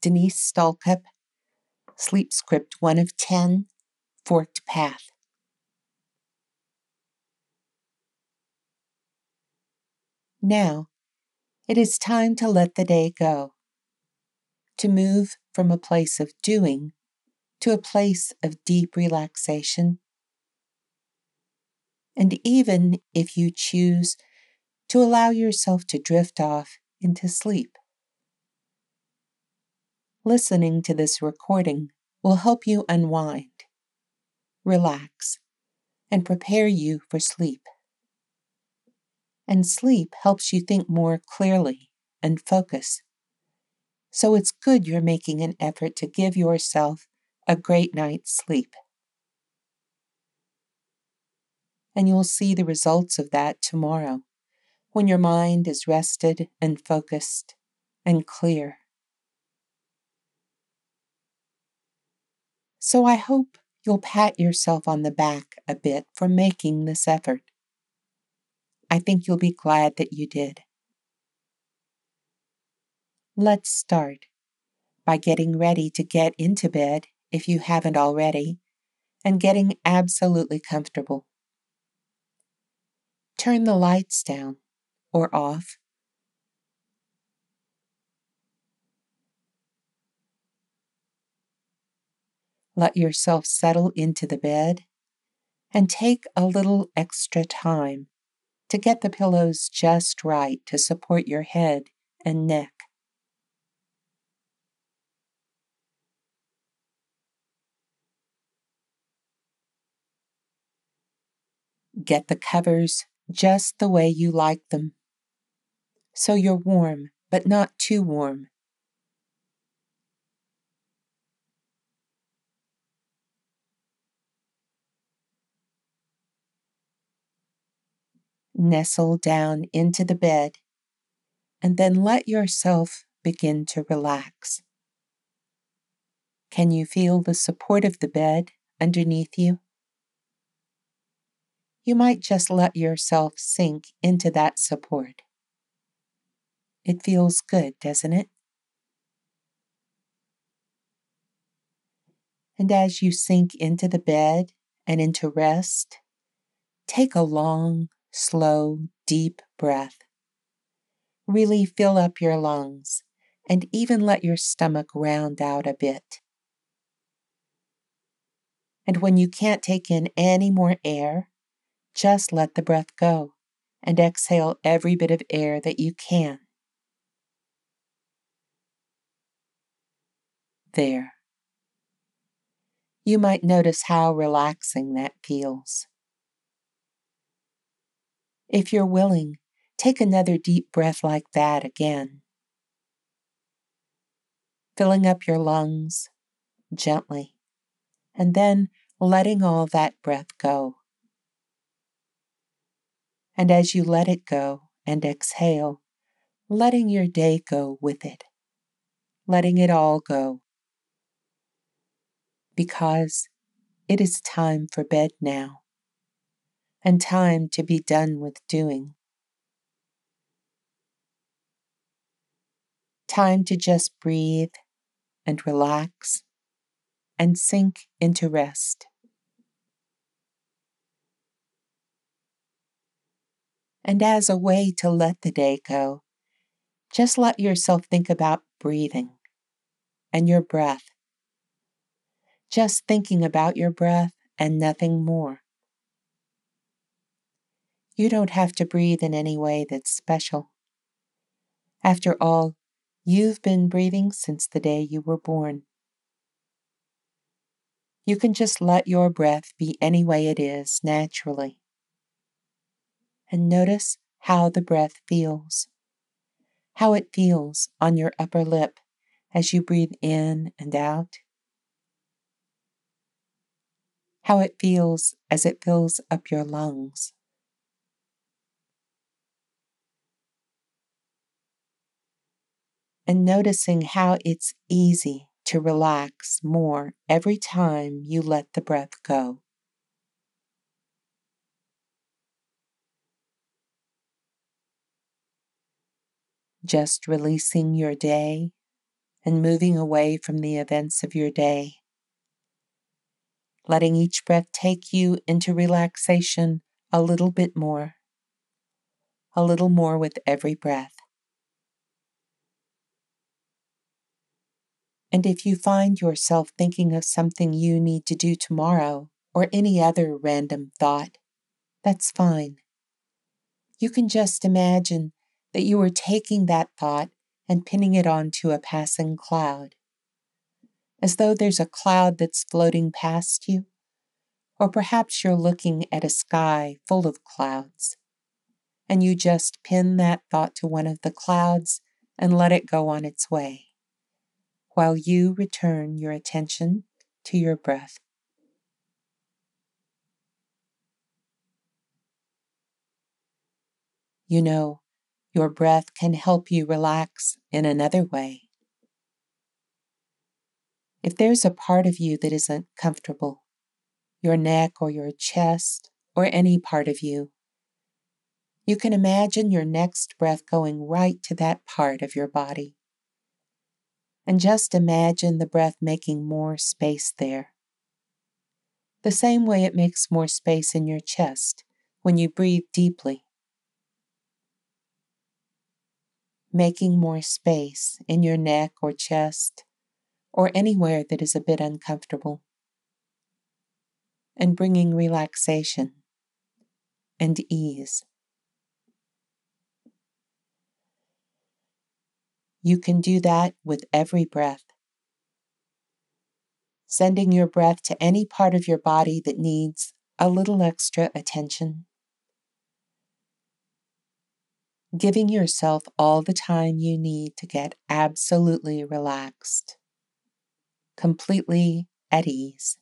Denise Stallcup, Sleep Script 1 of 10, Forked Path. Now, it is time to let the day go, to move from a place of doing to a place of deep relaxation. And even if you choose to allow yourself to drift off into sleep, listening to this recording will help you unwind, relax, and prepare you for sleep. And sleep helps you think more clearly and focus. So it's good you're making an effort to give yourself a great night's sleep. And you'll see the results of that tomorrow, when your mind is rested and focused and clear. So I hope you'll pat yourself on the back a bit for making this effort. I think you'll be glad that you did. Let's start by getting ready to get into bed if you haven't already, and getting absolutely comfortable. Turn the lights down or off. Let yourself settle into the bed and take a little extra time to get the pillows just right to support your head and neck. Get the covers just the way you like them, so you're warm but not too warm. Nestle down into the bed and then let yourself begin to relax. Can you feel the support of the bed underneath you? You might just let yourself sink into that support. It feels good, doesn't it? And as you sink into the bed and into rest, take a long, slow, deep breath. Really fill up your lungs and even let your stomach round out a bit. And when you can't take in any more air, just let the breath go and exhale every bit of air that you can. There. You might notice how relaxing that feels. If you're willing, take another deep breath like that again. Filling up your lungs gently, and then letting all that breath go. And as you let it go and exhale, letting your day go with it, letting it all go. Because it is time for bed now, and time to be done with doing. Time to just breathe and relax and sink into rest. And as a way to let the day go, just let yourself think about breathing and your breath. Just thinking about your breath and nothing more. You don't have to breathe in any way that's special. After all, you've been breathing since the day you were born. You can just let your breath be any way it is naturally. And notice how the breath feels. How it feels on your upper lip as you breathe in and out. How it feels as it fills up your lungs. And noticing how it's easy to relax more every time you let the breath go. Just releasing your day and moving away from the events of your day. Letting each breath take you into relaxation a little more with every breath. And if you find yourself thinking of something you need to do tomorrow or any other random thought, that's fine. You can just imagine that you are taking that thought and pinning it onto a passing cloud, as though there's a cloud that's floating past you, or perhaps you're looking at a sky full of clouds, and you just pin that thought to one of the clouds and let it go on its way, while you return your attention to your breath. You know, your breath can help you relax in another way. If there's a part of you that isn't comfortable, your neck or your chest or any part of you, you can imagine your next breath going right to that part of your body. And just imagine the breath making more space there. The same way it makes more space in your chest when you breathe deeply. Making more space in your neck or chest or anywhere that is a bit uncomfortable. And bringing relaxation and ease. You can do that with every breath. Sending your breath to any part of your body that needs a little extra attention. Giving yourself all the time you need to get absolutely relaxed, completely at ease.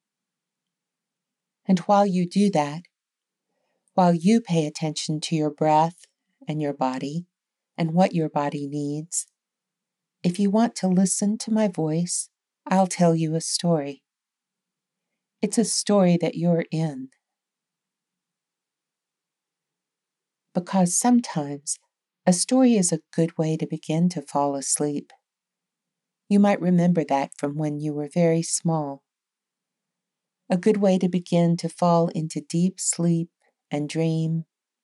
And while you do that, while you pay attention to your breath and your body and what your body needs, if you want to listen to my voice, I'll tell you a story. It's a story that you're in. Because sometimes a story is a good way to begin to fall asleep. You might remember that from when you were very small. A good way to begin to fall into deep sleep and dream.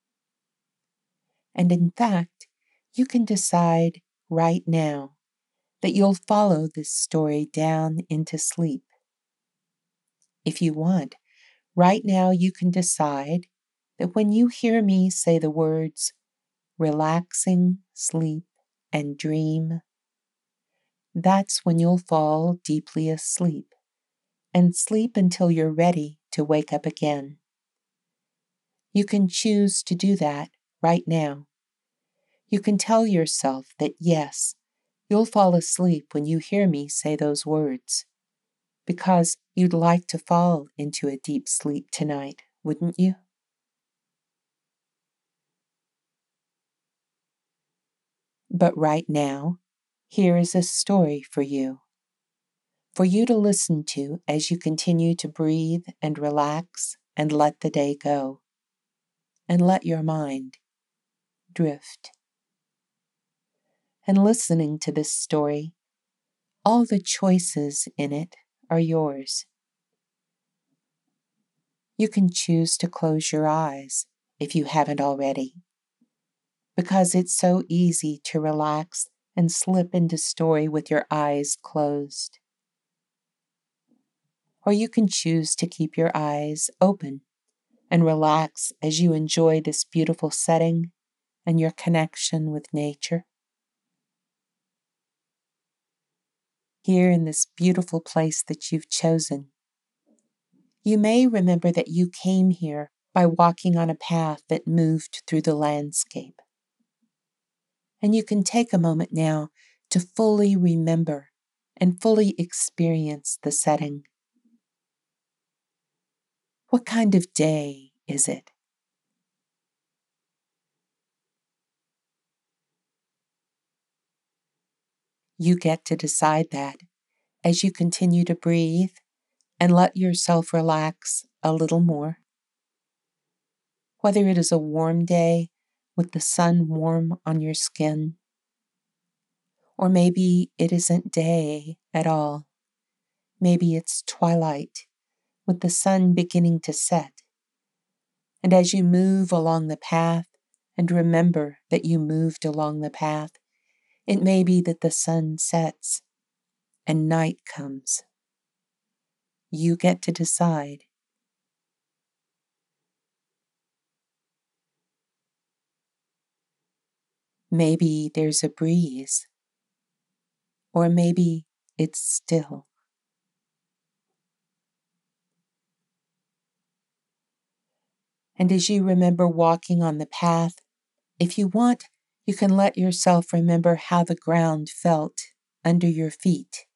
And in fact, you can decide right now that you'll follow this story down into sleep. If you want, right now you can decide that when you hear me say the words relaxing, sleep, and dream, that's when you'll fall deeply asleep and sleep until you're ready to wake up again. You can choose to do that right now. You can tell yourself that yes, you'll fall asleep when you hear me say those words, because you'd like to fall into a deep sleep tonight, wouldn't you? But right now, here is a story for you to listen to as you continue to breathe and relax and let the day go, and let your mind drift. And listening to this story, all the choices in it are yours. You can choose to close your eyes if you haven't already, because it's so easy to relax and slip into story with your eyes closed. Or you can choose to keep your eyes open and relax as you enjoy this beautiful setting and your connection with nature. Here in this beautiful place that you've chosen, you may remember that you came here by walking on a path that moved through the landscape. And you can take a moment now to fully remember and fully experience the setting. What kind of day is it? You get to decide that as you continue to breathe and let yourself relax a little more. Whether it is a warm day with the sun warm on your skin, Or maybe it isn't day at all. Maybe it's twilight with the sun beginning to set. And as you move along the path and remember that you moved along the path, it may be that the sun sets and night comes. You get to decide. Maybe there's a breeze, or maybe it's still. And as you remember walking on the path, if you want, you can let yourself remember how the ground felt under your feet.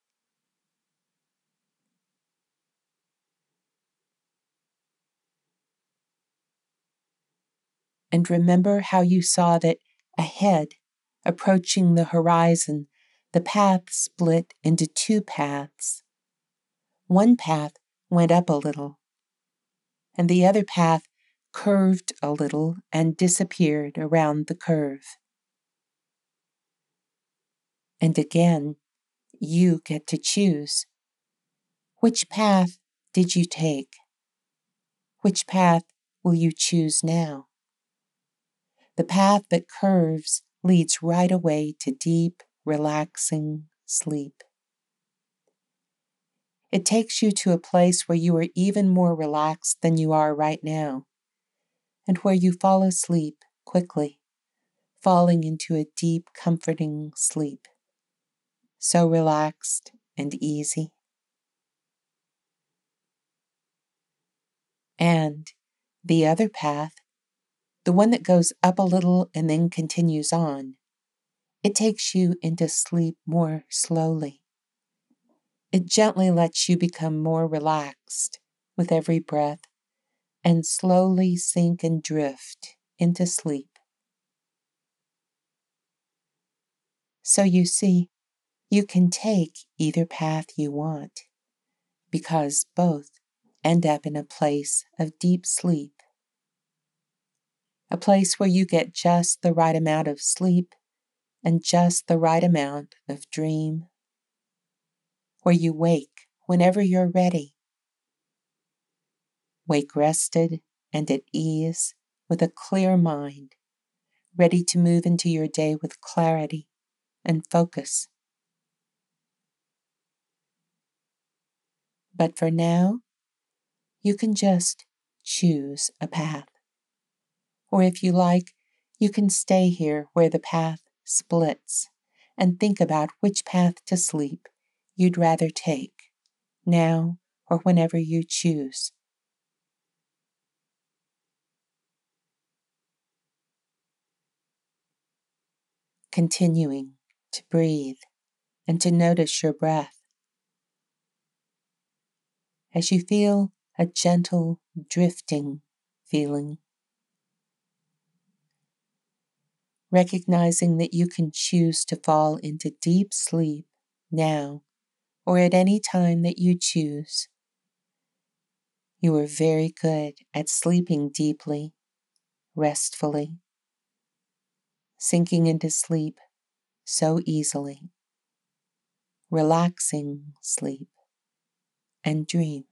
And remember how you saw that ahead, approaching the horizon, the path split into two paths. One path went up a little, and the other path curved a little and disappeared around the curve. And again, you get to choose. Which path did you take? Which path will you choose now? The path that curves leads right away to deep, relaxing sleep. It takes you to a place where you are even more relaxed than you are right now, and where you fall asleep quickly, falling into a deep, comforting sleep. So relaxed and easy. And the other path, the one that goes up a little and then continues on, it takes you into sleep more slowly. It gently lets you become more relaxed with every breath and slowly sink and drift into sleep. So you see, you can take either path you want, because both end up in a place of deep sleep. A place where you get just the right amount of sleep and just the right amount of dream. Where you wake whenever you're ready. Wake rested and at ease with a clear mind, ready to move into your day with clarity and focus. But for now, you can just choose a path. Or if you like, you can stay here where the path splits and think about which path to sleep you'd rather take, now or whenever you choose. Continuing to breathe and to notice your breath. As you feel a gentle drifting feeling, recognizing that you can choose to fall into deep sleep now or at any time that you choose. You are very good at sleeping deeply, restfully, sinking into sleep so easily, relaxing sleep and dream.